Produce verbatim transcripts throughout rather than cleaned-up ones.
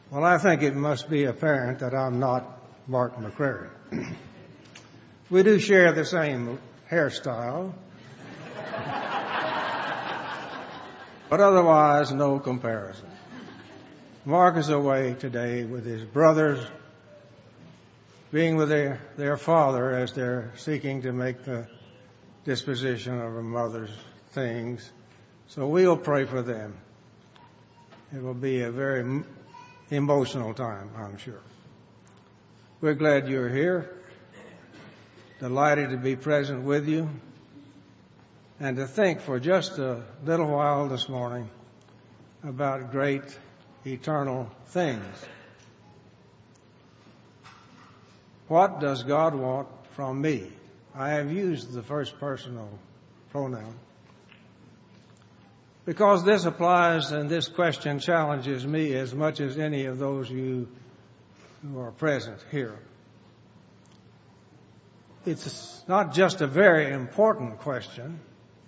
Well, I think it must be apparent that I'm not Mark McCrary. We do share the same hairstyle, but otherwise no comparison. Mark is away today with his brothers, being with their, their father as they're seeking to make the disposition of a mother's things. So we'll pray for them. It will be a very emotional time, I'm sure. We're glad you're here, delighted to be present with you, and to think for just a little while this morning about great eternal things. What does God want from me? I have used the first personal pronoun because this applies and this question challenges me as much as any of those you who are present here. It's not just a very important question.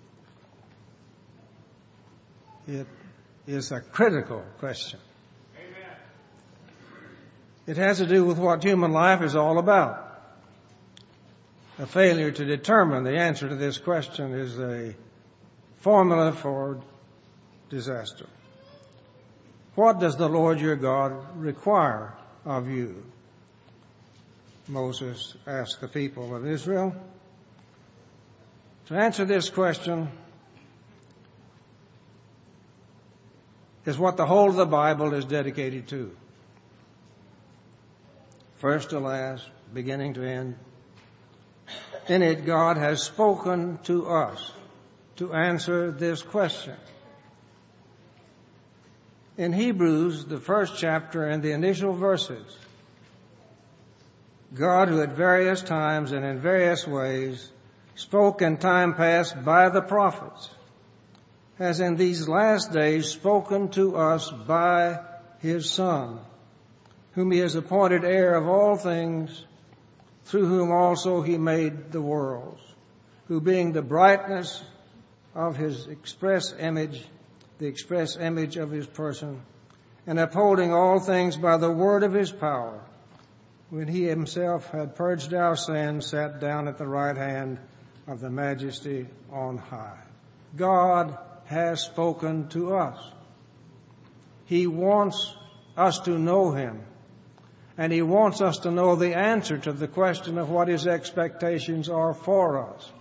It is a critical question. Amen. It has to do with what human life is all about. A failure to determine the answer to this question is a formula for disaster. What does the Lord your God require of you? Moses asked the people of Israel. To answer this question is what the whole of the Bible is dedicated to. First to last, beginning to end. In it, God has spoken to us to answer this question. In Hebrews, the first chapter and the initial verses, God, who at various times and in various ways spoke in time past by the prophets, has in these last days spoken to us by His Son, whom He has appointed heir of all things, through whom also He made the worlds, who being the brightness of His express image, the express image of His person, and upholding all things by the word of His power, when He Himself had purged our sins, sat down at the right hand of the Majesty on high. God has spoken to us. He wants us to know Him, and He wants us to know the answer to the question of what His expectations are for us.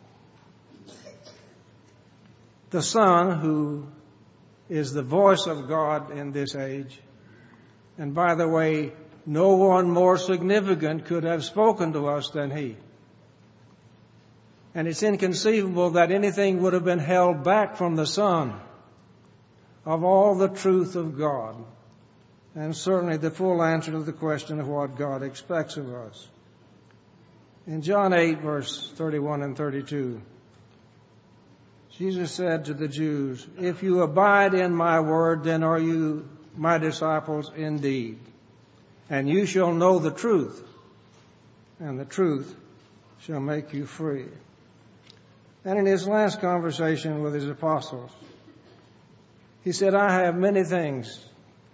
The Son, who is the voice of God in this age, and by the way, no one more significant could have spoken to us than He. And it's inconceivable that anything would have been held back from the Son of all the truth of God, and certainly the full answer to the question of what God expects of us. In John eight, verse thirty-one and thirty-two, Jesus said to the Jews, "If you abide in my word, then are you my disciples indeed. And you shall know the truth, and the truth shall make you free." And in his last conversation with his apostles, he said, "I have many things."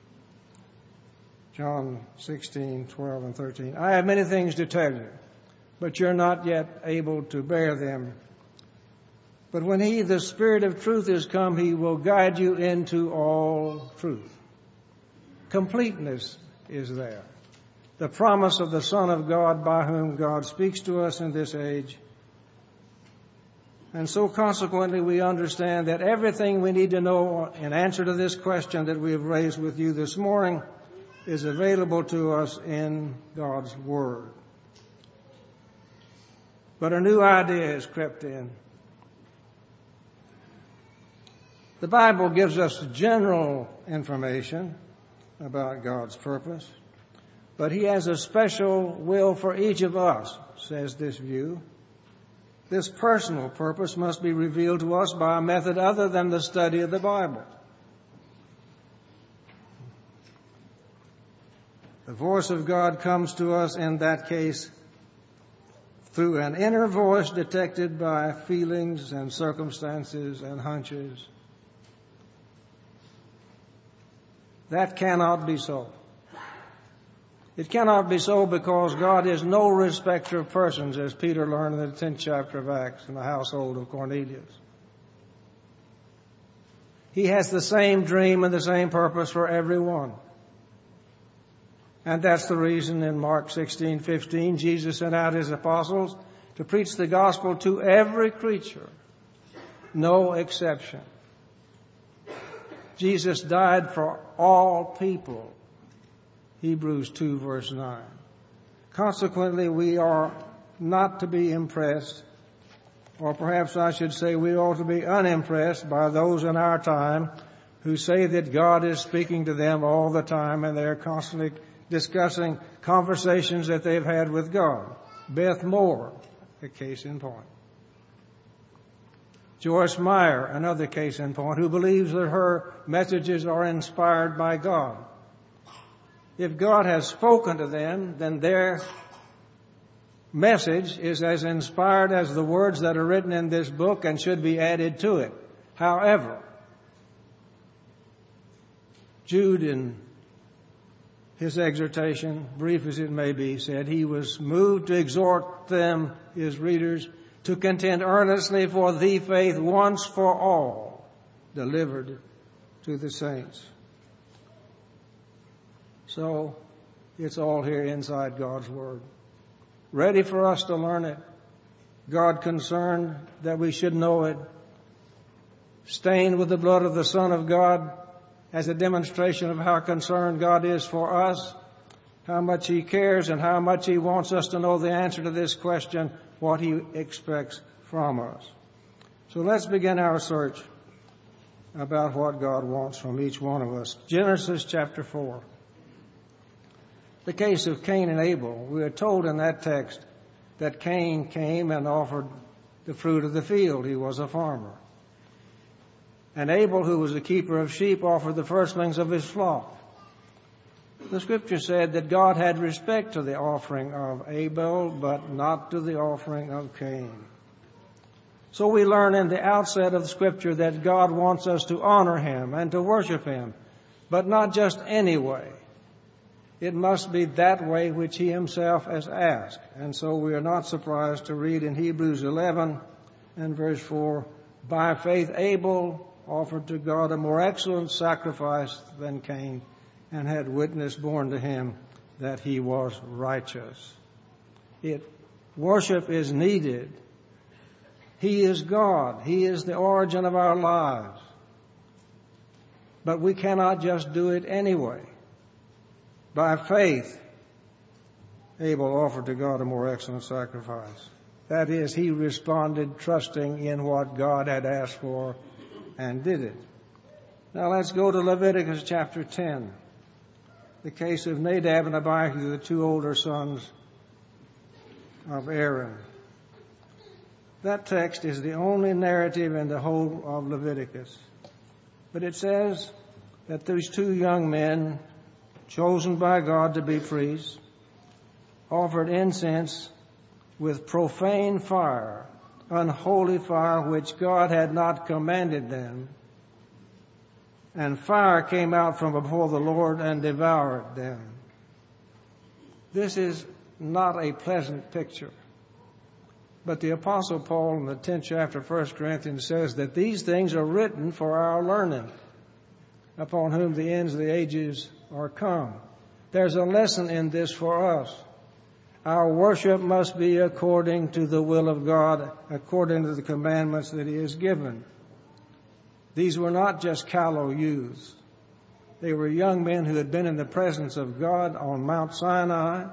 John sixteen, twelve, and thirteen. "I have many things to tell you, but you're not yet able to bear them. But when He, the Spirit of truth, is come, He will guide you into all truth." Completeness is there. The promise of the Son of God by whom God speaks to us in this age. And so consequently we understand that everything we need to know in answer to this question that we have raised with you this morning is available to us in God's Word. But a new idea has crept in. The Bible gives us general information about God's purpose, but He has a special will for each of us, says this view. This personal purpose must be revealed to us by a method other than the study of the Bible. The voice of God comes to us in that case through an inner voice detected by feelings and circumstances and hunches. That cannot be so. It cannot be so because God is no respecter of persons, as Peter learned in the tenth chapter of Acts in the household of Cornelius. He has the same dream and the same purpose for everyone. And that's the reason in Mark sixteen fifteen, Jesus sent out his apostles to preach the gospel to every creature, no exception. Jesus died for all people. Hebrews two verse nine. Consequently, we are not to be impressed, or perhaps I should say we ought to be unimpressed by those in our time who say that God is speaking to them all the time and they're constantly discussing conversations that they've had with God. Beth Moore, a case in point. Joyce Meyer, another case in point, who believes that her messages are inspired by God. If God has spoken to them, then their message is as inspired as the words that are written in this book and should be added to it. However, Jude, in his exhortation, brief as it may be, said he was moved to exhort them, his readers, to contend earnestly for the faith once for all delivered to the saints. So, it's all here inside God's Word. Ready for us to learn it. God concerned that we should know it. Stained with the blood of the Son of God as a demonstration of how concerned God is for us, how much He cares, and how much He wants us to know the answer to this question, what He expects from us. So let's begin our search about what God wants from each one of us. Genesis chapter four. The case of Cain and Abel. We are told in that text that Cain came and offered the fruit of the field. He was a farmer. And Abel, who was a keeper of sheep, offered the firstlings of his flock. The scripture said that God had respect to the offering of Abel, but not to the offering of Cain. So we learn in the outset of the scripture that God wants us to honor Him and to worship Him, but not just any way. It must be that way which He Himself has asked. And so we are not surprised to read in Hebrews eleven and verse four, by faith Abel offered to God a more excellent sacrifice than Cain, and had witness borne to him that he was righteous. It, worship is needed. He is God. He is the origin of our lives. But we cannot just do it anyway. By faith, Abel offered to God a more excellent sacrifice. That is, he responded trusting in what God had asked for and did it. Now let's go to Leviticus chapter ten. The case of Nadab and Abihu, the two older sons of Aaron. That text is the only narrative in the whole of Leviticus. But it says that these two young men, chosen by God to be priests, offered incense with profane fire, unholy fire which God had not commanded them. And fire came out from before the Lord and devoured them. This is not a pleasant picture. But the Apostle Paul in the tenth chapter of First Corinthians says that these things are written for our learning, upon whom the ends of the ages are come. There's a lesson in this for us. Our worship must be according to the will of God, according to the commandments that He has given. These were not just callow youths. They were young men who had been in the presence of God on Mount Sinai,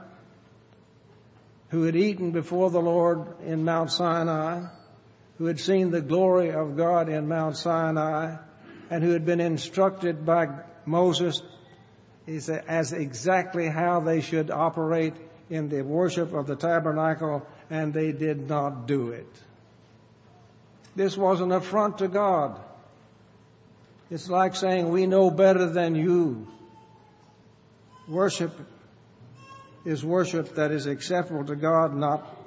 who had eaten before the Lord in Mount Sinai, who had seen the glory of God in Mount Sinai, and who had been instructed by Moses as exactly how they should operate in the worship of the tabernacle, and they did not do it. This was an affront to God. It's like saying, we know better than you. Worship is worship that is acceptable to God, not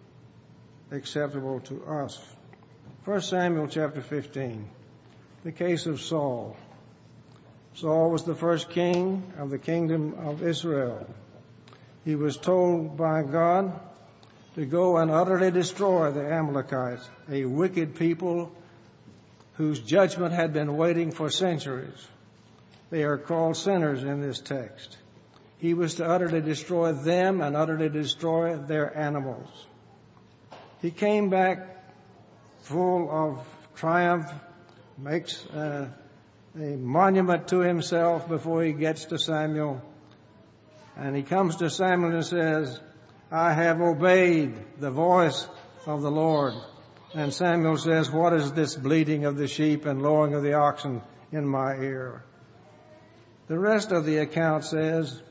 acceptable to us. First Samuel chapter fifteen, the case of Saul. Saul was the first king of the kingdom of Israel. he was told by God to go and utterly destroy the Amalekites, a wicked people whose judgment had been waiting for centuries. They are called sinners in this text. He was to utterly destroy them and utterly destroy their animals. He came back full of triumph, makes uh, a monument to himself before he gets to Samuel. And he comes to Samuel and says, I have obeyed the voice of the Lord. And Samuel says, what is this bleating of the sheep and lowing of the oxen in my ear? The rest of the account says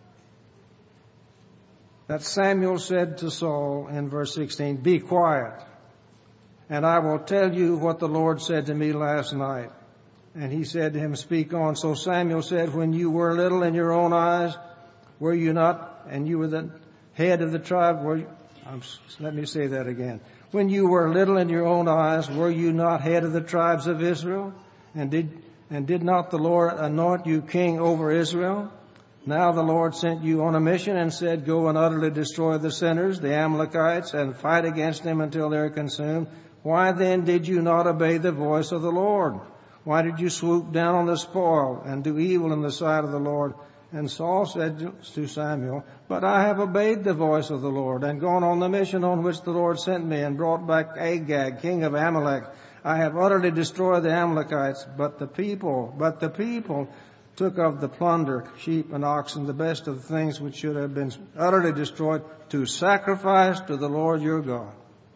that Samuel said to Saul in verse sixteen, be quiet, and I will tell you what the Lord said to me last night. And he said to him, speak on. So Samuel said, when you were little in your own eyes, were you not, and you were the head of the tribe, were you, I'm, let me say that again. When you were little in your own eyes, were you not head of the tribes of Israel? And did, and did not the Lord anoint you king over Israel? Now the Lord sent you on a mission and said, go and utterly destroy the sinners, the Amalekites, and fight against them until they're consumed. Why then did you not obey the voice of the Lord? Why did you swoop down on the spoil and do evil in the sight of the Lord? And Saul said to Samuel, but I have obeyed the voice of the Lord and gone on the mission on which the Lord sent me and brought back Agag, king of Amalek. I have utterly destroyed the Amalekites, but the people, but the people took of the plunder, sheep and oxen, the best of the things which should have been utterly destroyed, to sacrifice to the Lord your God.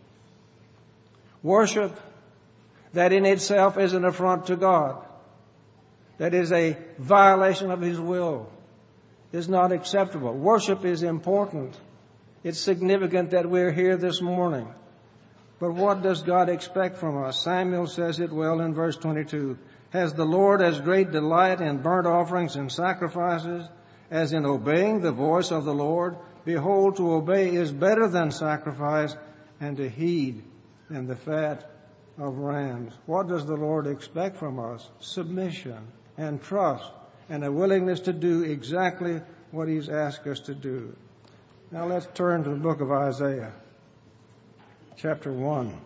Worship that in itself is an affront to God, that is a violation of His will, is not acceptable. Worship is important. It's significant that we're here this morning. But what does God expect from us? Samuel says it well in verse twenty-two. Has the Lord as great delight in burnt offerings and sacrifices as in obeying the voice of the Lord? Behold, to obey is better than sacrifice, and to heed than the fat of rams. What does the Lord expect from us? Submission and trust and a willingness to do exactly what He's asked us to do. Now let's turn to the book of Isaiah, chapter one,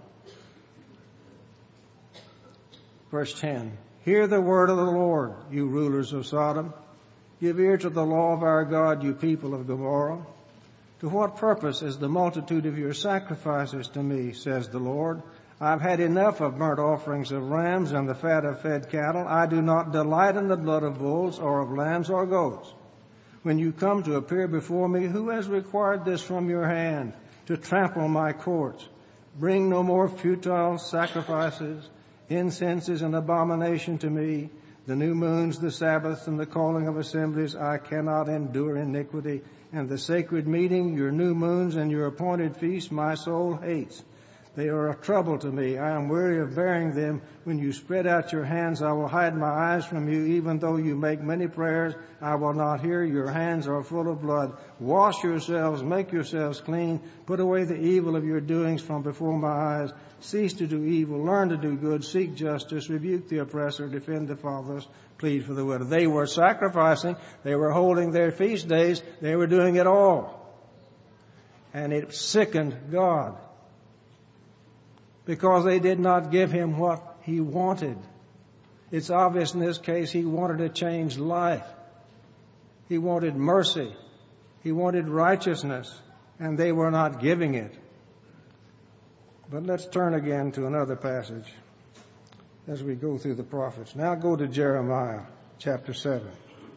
verse ten. Hear the word of the Lord, you rulers of Sodom. Give ear to the law of our God, you people of Gomorrah. To what purpose is the multitude of your sacrifices to me, says the Lord? I've had enough of burnt offerings of rams and the fat of fed cattle. I do not delight in the blood of bulls or of lambs or goats. When you come to appear before me, who has required this from your hand, to trample my courts? Bring no more futile sacrifices. Incense is an abomination to me. The new moons, the Sabbaths, and the calling of assemblies, I cannot endure iniquity. And the sacred meeting, your new moons and your appointed feasts, my soul hates. They are a trouble to me. I am weary of bearing them. When you spread out your hands, I will hide my eyes from you. Even though you make many prayers, I will not hear. Your hands are full of blood. Wash yourselves, make yourselves clean. Put away the evil of your doings from before my eyes. Cease to do evil. Learn to do good. Seek justice. Rebuke the oppressor. Defend the fatherless. Plead for the widow. They were sacrificing. They were holding their feast days. They were doing it all. And it sickened God, because they did not give Him what He wanted. It's obvious in this case He wanted a changed life. He wanted mercy. He wanted righteousness, and they were not giving it. But let's turn again to another passage as we go through the prophets. Now go to Jeremiah chapter seven.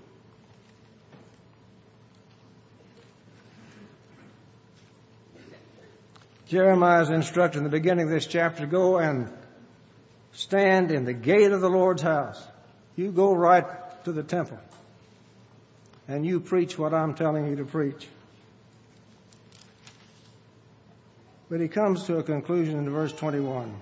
Jeremiah is instructed in the beginning of this chapter, go and stand in the gate of the Lord's house. You go right to the temple, and you preach what I'm telling you to preach. But he comes to a conclusion in verse twenty-one.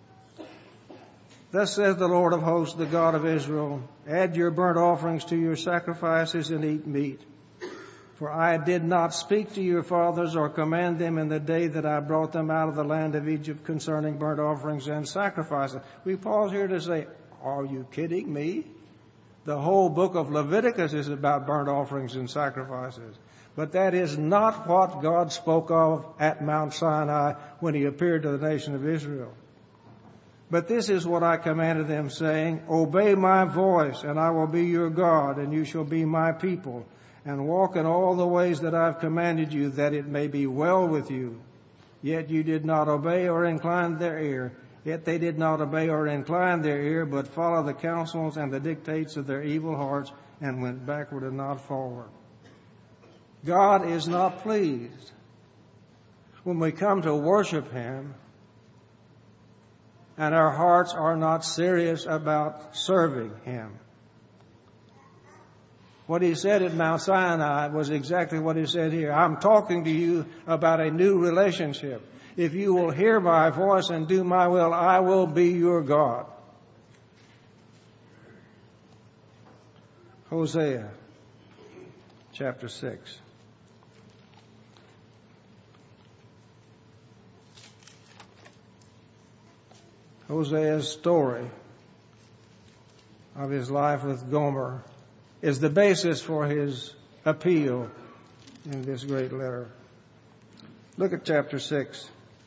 Thus says the Lord of hosts, the God of Israel, add your burnt offerings to your sacrifices and eat meat. For I did not speak to your fathers or command them in the day that I brought them out of the land of Egypt concerning burnt offerings and sacrifices. We pause here to say, are you kidding me? The whole book of Leviticus is about burnt offerings and sacrifices. But that is not what God spoke of at Mount Sinai when he appeared to the nation of Israel. But this is what I commanded them, saying, obey my voice, and I will be your God, and you shall be my people, and walk in all the ways that I have commanded you, that it may be well with you. Yet you did not obey or incline their ear. Yet they did not obey or incline their ear, but followed the counsels and the dictates of their evil hearts, and went backward and not forward. God is not pleased when we come to worship him and our hearts are not serious about serving him. What he said at Mount Sinai was exactly what he said here. I'm talking to you about a new relationship. If you will hear my voice and do my will, I will be your God. Hosea chapter six. Hosea's story of his life with Gomer is the basis for his appeal in this great letter. Look at chapter six.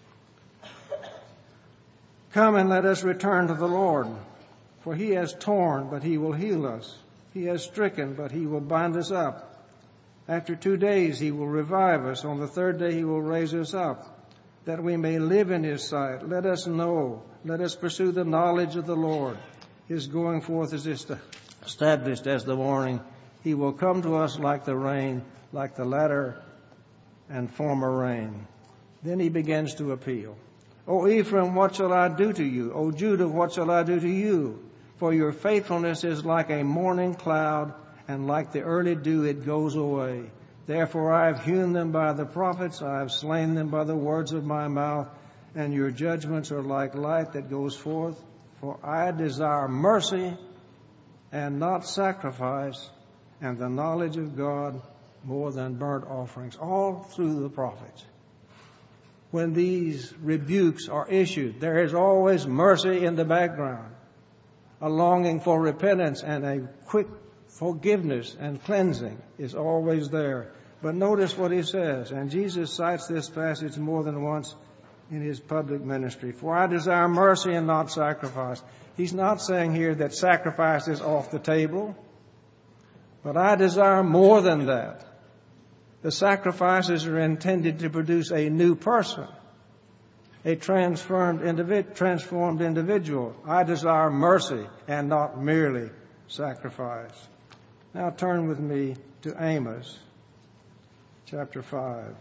Come and let us return to the Lord, for he has torn, but he will heal us. He has stricken, but he will bind us up. After two days he will revive us. On the third day he will raise us up, that we may live in his sight. Let us know. Let us pursue the knowledge of the Lord. His going forth is established as the morning. He will come to us like the rain, like the latter and former rain. Then he begins to appeal. O Ephraim, what shall I do to you? O Judah, what shall I do to you? For your faithfulness is like a morning cloud, and like the early dew it goes away. Therefore I have hewn them by the prophets, I have slain them by the words of my mouth, and your judgments are like light that goes forth. For I desire mercy and not sacrifice, and the knowledge of God more than burnt offerings. All through the prophets, when these rebukes are issued, there is always mercy in the background, a longing for repentance, and a quick forgiveness and cleansing is always there. But notice what he says, and Jesus cites this passage more than once in his public ministry. For I desire mercy and not sacrifice. He's not saying here that sacrifice is off the table, but I desire more than that. The sacrifices are intended to produce a new person, a transformed individ- transformed individual. I desire mercy and not merely sacrifice. Now turn with me to Amos chapter five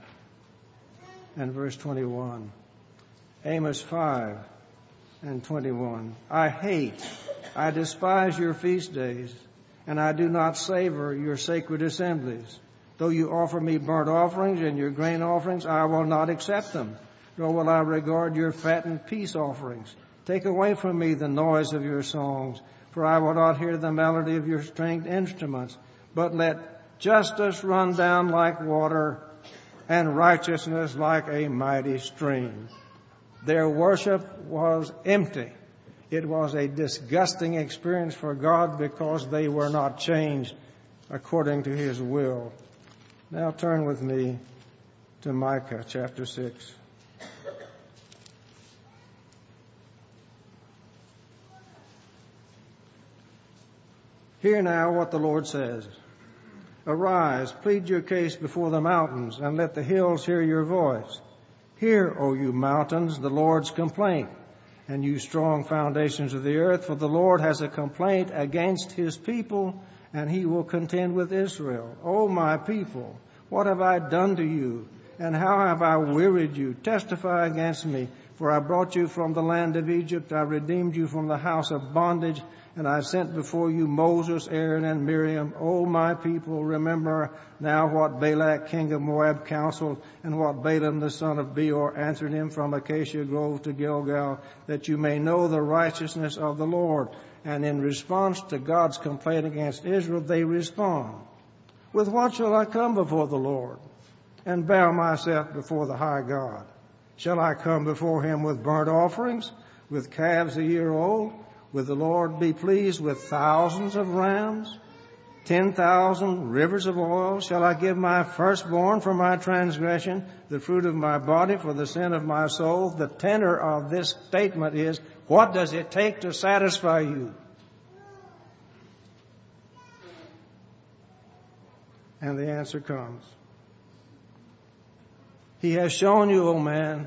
and verse twenty-one. Amos five and twenty-one. I hate, I despise your feast days, and I do not savor your sacred assemblies. Though you offer me burnt offerings and your grain offerings, I will not accept them, nor will I regard your fattened peace offerings. Take away from me the noise of your songs, for I will not hear the melody of your stringed instruments. But let justice run down like water, and righteousness like a mighty stream. Their worship was empty. It was a disgusting experience for God because they were not changed according to his will. Now turn with me to Micah chapter six. Hear now what the Lord says. Arise, plead your case before the mountains, and let the hills hear your voice. Hear, O you mountains, the Lord's complaint, and you strong foundations of the earth, for the Lord has a complaint against his people, and he will contend with Israel. O my people, what have I done to you, and how have I wearied you? Testify against me, for I brought you from the land of Egypt. I redeemed you from the house of bondage, and I sent before you Moses, Aaron, and Miriam. O my people, remember now what Balak, king of Moab, counseled, and what Balaam, the son of Beor, answered him from Acacia Grove to Gilgal, that you may know the righteousness of the Lord. And in response to God's complaint against Israel, they respond, with what shall I come before the Lord, and bow myself before the high God? Shall I come before him with burnt offerings, with calves a year old? Will the Lord be pleased with thousands of rams? Ten thousand rivers of oil? Shall I give my firstborn for my transgression, the fruit of my body for the sin of my soul? The tenor of this statement is, what does it take to satisfy you? And the answer comes. He has shown you, O man,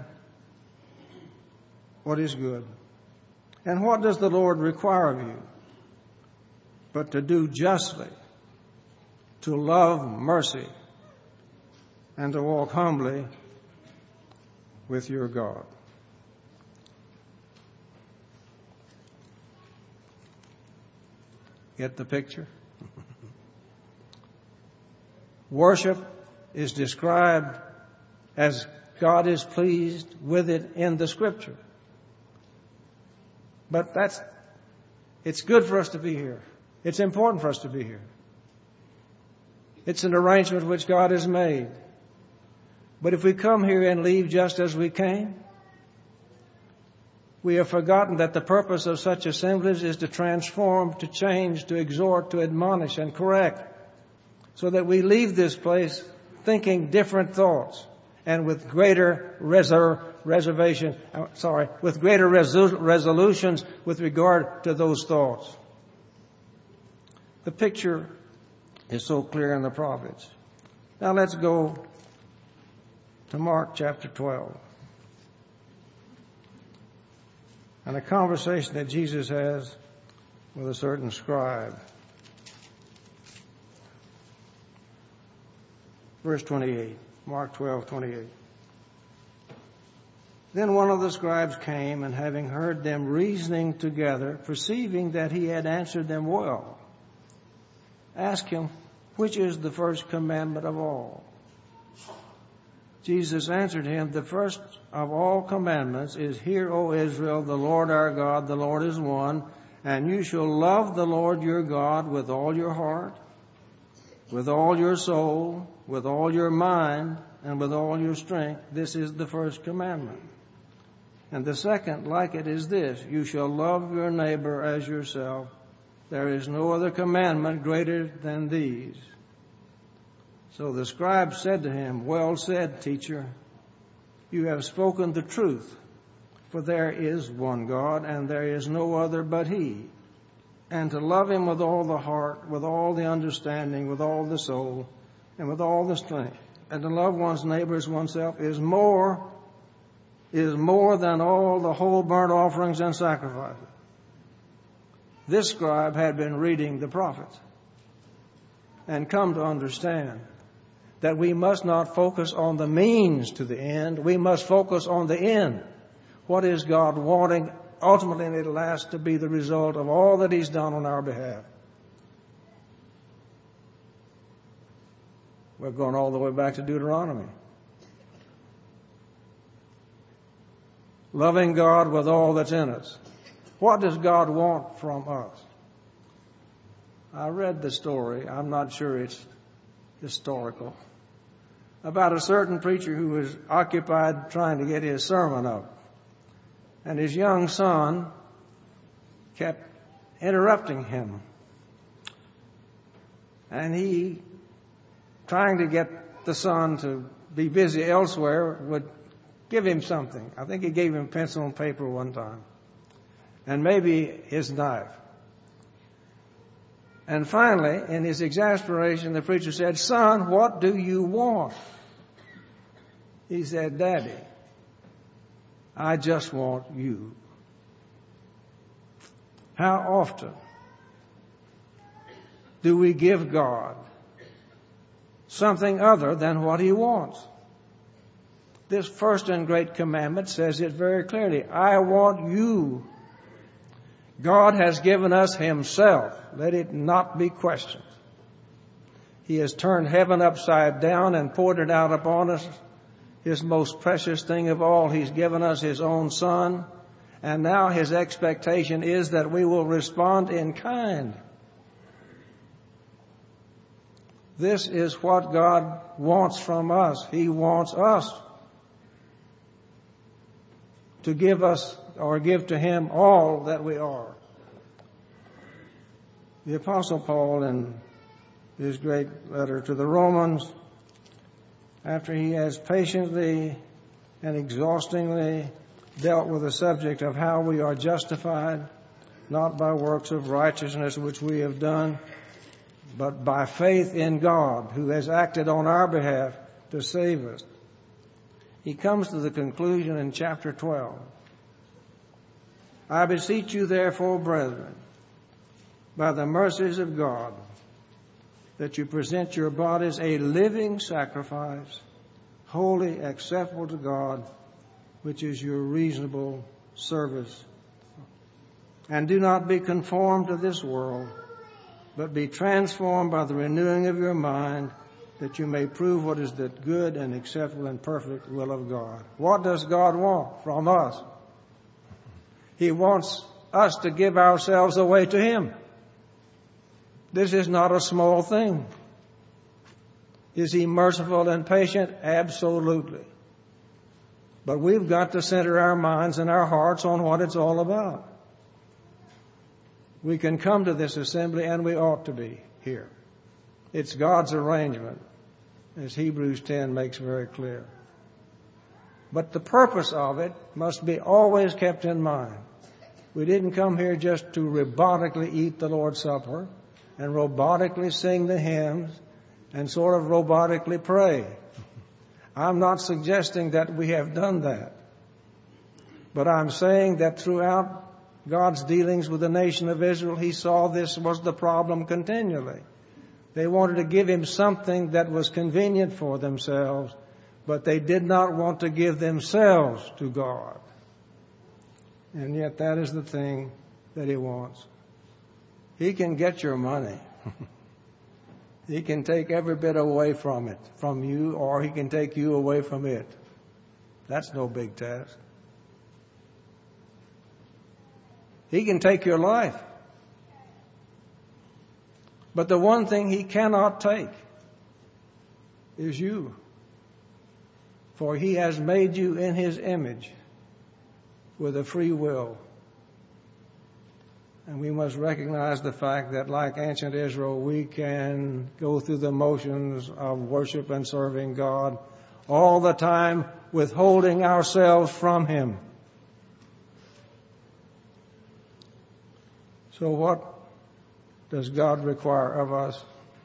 what is good. And what does the Lord require of you? But to do justly, to love mercy, and to walk humbly with your God. Get the picture? Worship is described as God is pleased with it in the Scripture. But that's, it's good for us to be here. It's important for us to be here. It's an arrangement which God has made. But if we come here and leave just as we came, we have forgotten that the purpose of such assemblies is to transform, to change, to exhort, to admonish, and correct, so that we leave this place thinking different thoughts and with greater reser- reservation, uh, sorry, with greater resol- resolutions with regard to those thoughts. The picture is so clear in the prophets. Now let's go to Mark chapter twelve. And a conversation that Jesus has with a certain scribe. Verse twenty-eight, Mark twelve, twenty-eight. Then one of the scribes came, and having heard them reasoning together, perceiving that he had answered them well, asked him, which is the first commandment of all? Jesus answered him, the first of all commandments is, Hear, O Israel, the Lord our God, the Lord is one, and you shall love the Lord your God with all your heart, with all your soul, with all your mind, and with all your strength. This is the first commandment. And the second, like it, is this, you shall love your neighbor as yourself. There is no other commandment greater than these. So the scribe said to him, Well said, teacher. You have spoken the truth. For there is one God, and there is no other but He. And to love Him with all the heart, with all the understanding, with all the soul, and with all the strength, and to love one's neighbor as oneself is more, is more than all the whole burnt offerings and sacrifices. This scribe had been reading the prophets and come to understand that we must not focus on the means to the end. We must focus on the end. What is God wanting ultimately in the last to be the result of all that He's done on our behalf? We're going all the way back to Deuteronomy. Loving God with all that's in us. What does God want from us? I read the story, I'm not sure it's historical, about a certain preacher who was occupied trying to get his sermon up. And his young son kept interrupting him. And he, trying to get the son to be busy elsewhere, would give him something. I think he gave him pencil and paper one time. And maybe his knife. And finally, in his exasperation, the preacher said, Son, what do you want? He said, Daddy, I just want you. How often do we give God something other than what He wants? This first and great commandment says it very clearly. I want you. God has given us Himself. Let it not be questioned. He has turned heaven upside down and poured it out upon us. His most precious thing of all, He's given us His own Son. And now His expectation is that we will respond in kind. This is what God wants from us. He wants us to give us or give to Him all that we are. The Apostle Paul, in his great letter to the Romans, after he has patiently and exhaustingly dealt with the subject of how we are justified, not by works of righteousness which we have done, but by faith in God, who has acted on our behalf to save us. He comes to the conclusion in chapter twelve. I beseech you, therefore, brethren, by the mercies of God, that you present your bodies a living sacrifice, wholly acceptable to God, which is your reasonable service. And do not be conformed to this world, but be transformed by the renewing of your mind, that you may prove what is the good and acceptable and perfect will of God. What does God want from us? He wants us to give ourselves away to Him. This is not a small thing. Is He merciful and patient? Absolutely. But we've got to center our minds and our hearts on what it's all about. We can come to this assembly, and we ought to be here. It's God's arrangement, as Hebrews ten makes very clear. But the purpose of it must be always kept in mind. We didn't come here just to robotically eat the Lord's Supper and robotically sing the hymns and sort of robotically pray. I'm not suggesting that we have done that. But I'm saying that throughout God's dealings with the nation of Israel, He saw this was the problem continually. They wanted to give Him something that was convenient for themselves, but they did not want to give themselves to God. And yet that is the thing that He wants. He can get your money. He can take every bit away from it, from you, or He can take you away from it. That's no big task. He can take your life. But the one thing He cannot take is you. For He has made you in His image with a free will. And we must recognize the fact that, like ancient Israel, we can go through the motions of worship and serving God all the time, withholding ourselves from Him. So what does God require of us?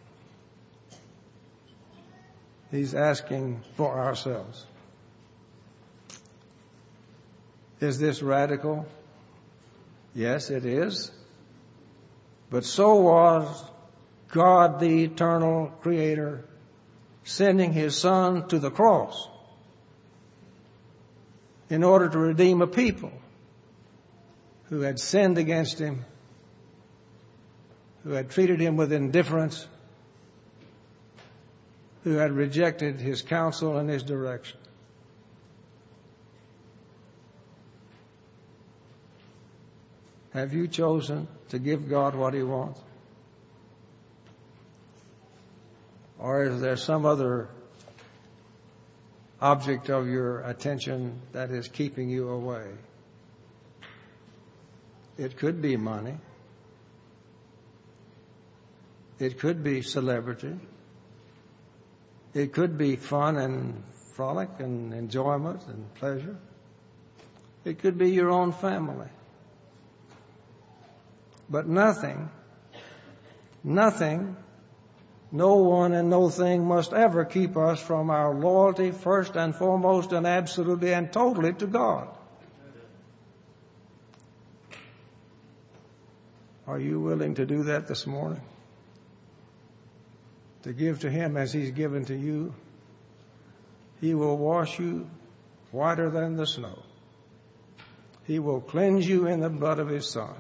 He's asking for ourselves. Is this radical? Yes, it is. But so was God, the eternal Creator, sending His Son to the cross in order to redeem a people who had sinned against Him, who had treated Him with indifference, who had rejected His counsel and His direction. Have you chosen to give God what He wants? Or is there some other object of your attention that is keeping you away? It could be money. It could be celebrity. It could be fun and frolic and enjoyment and pleasure. It could be your own family. But nothing, nothing, no one and no thing must ever keep us from our loyalty first and foremost and absolutely and totally to God. Are you willing to do that this morning? To give to Him as He's given to you? He will wash you whiter than the snow. He will cleanse you in the blood of His Son.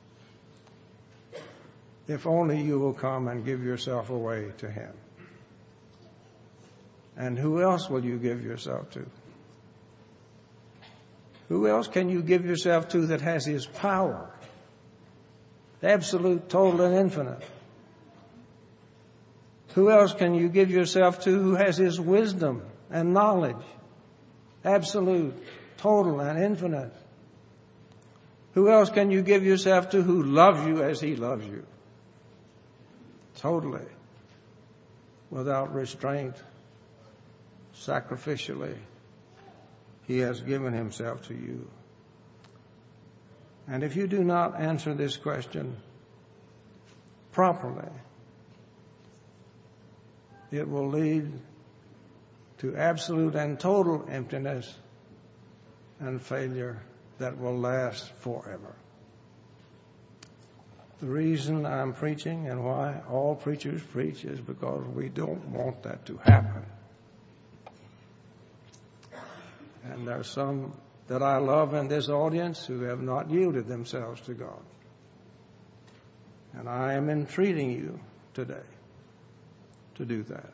If only you will come and give yourself away to Him. And who else will you give yourself to? Who else can you give yourself to that has His power? Absolute, total, and infinite. Who else can you give yourself to who has His wisdom and knowledge? Absolute, total, and infinite. Who else can you give yourself to who loves you as He loves you? totally, without restraint, sacrificially, he has given himself to you. And if you do not answer this question properly, it will lead to absolute and total emptiness and failure that will last forever. The reason I'm preaching and why all preachers preach is because we don't want that to happen. And there are some that I love in this audience who have not yielded themselves to God. And I am entreating you today to do that.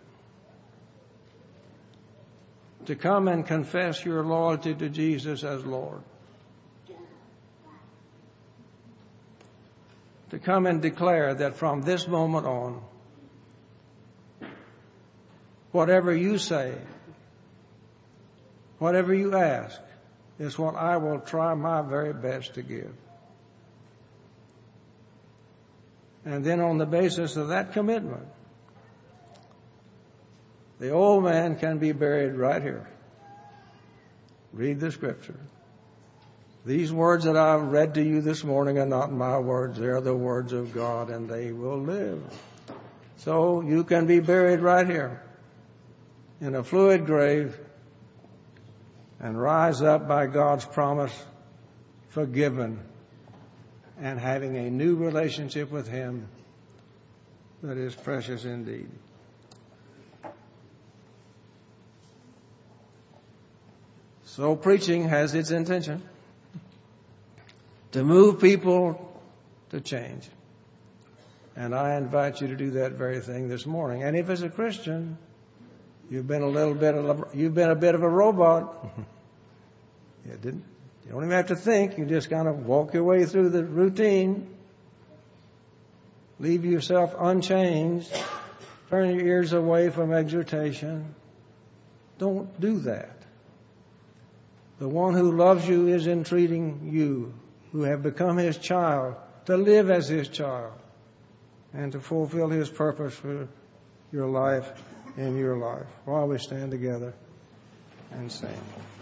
To come and confess your loyalty to Jesus as Lord. To come and declare that from this moment on, whatever you say, whatever you ask, is what I will try my very best to give. And then on the basis of that commitment, the old man can be buried right here. Read the scripture. These words that I've read to you this morning are not my words. They're the words of God, and they will live. So you can be buried right here in a fluid grave and rise up by God's promise, forgiven, and having a new relationship with Him that is precious indeed. So preaching has its intention to move people to change. And I invite you to do that very thing this morning. And if as a Christian, you've been a little bit of a, you've been a bit of a robot, you didn't, you don't even have to think. You just kind of walk your way through the routine. Leave yourself unchanged. Turn your ears away from exhortation. Don't do that. The one who loves you is entreating you, who have become His child, to live as His child and to fulfill His purpose for your life in your life. While we stand together and sing.